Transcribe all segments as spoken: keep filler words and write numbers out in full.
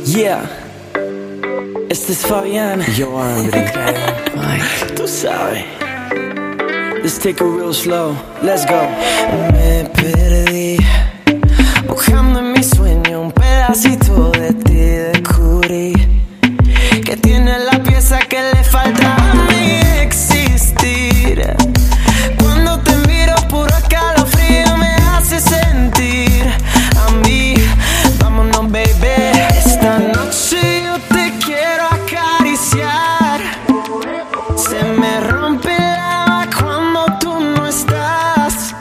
Yeah, este es Fabián. Yo, André. Mike, tú sabes. Let's take it real slow. Let's go. Me perdí buscando en mi sueño un pedacito de ti. Descubrí que tiene la pieza que le falta a mí existir. Cuando te miro puro escalofrío me hace sentir a mí. Vámonos, baby. Esta noche yo te quiero acariciar. Se me rompe el alma cuando tú no estás.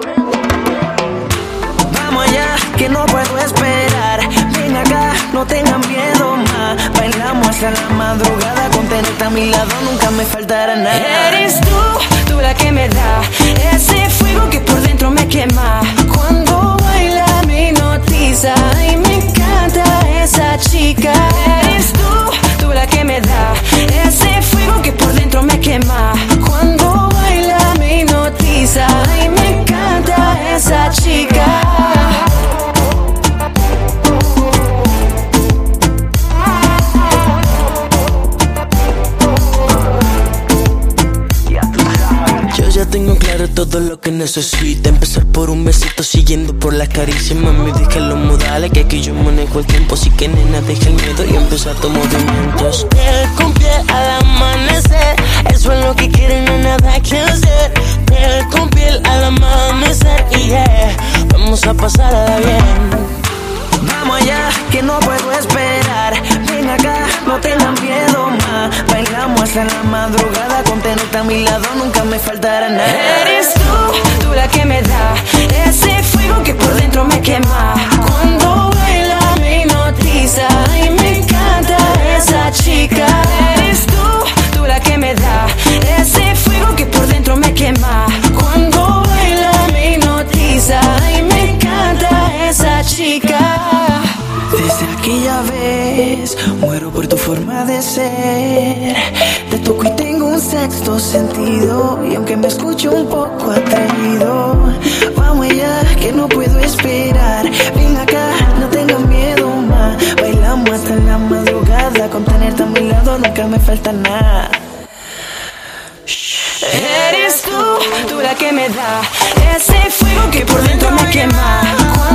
Vamos allá, que no puedo esperar. Ven acá, no tengan miedo más. Bailamos hasta la madrugada. Con tenerte a mi lado nunca me faltará nada. Eres tú, tú la que me da ese fuego que por dentro me quema. Cuando baila me hipnotiza y me encanta esa chica. Eres tú, tú la que me da ese fuego que por dentro me quema. Cuando baila me hipnotiza y me encanta esa chica. Ya tengo claro todo lo que necesito. Empezar por un besito, siguiendo por las caricias. Mami, deja los modales, que aquí yo manejo el tiempo. Así que nena, deja el miedo y empieza tus movimientos. Piel con piel al amanecer, eso es lo que quieren, no nada que hacer. Piel con piel al amanecer, y yeah, vamos a pasarla bien. Vamos allá, que no puedo esperar. Ven acá, no tengan miedo más. Bailamos hasta la madrugada. Con tenerte a mi lado nunca me faltará nada. Eres tú, tú la que me da ese fuego que por dentro me quema. Cuando baila me hipnotiza y me encanta esa chica. Eres tú, tú la que me da ese fuego que por dentro me quema. Cuando baila me hipnotiza y me encanta esa chica. Desde aquella vez muero por tu forma de ser. Te toco y tengo un sexto sentido. Y aunque me escucho un poco atrevido, vamos allá, que no puedo esperar. Ven acá, no tengan miedo más. Bailamos hasta la madrugada. Con tenerte a mi lado nunca me falta nada. Eres tú, tú la que me da ese fuego que por dentro me quema.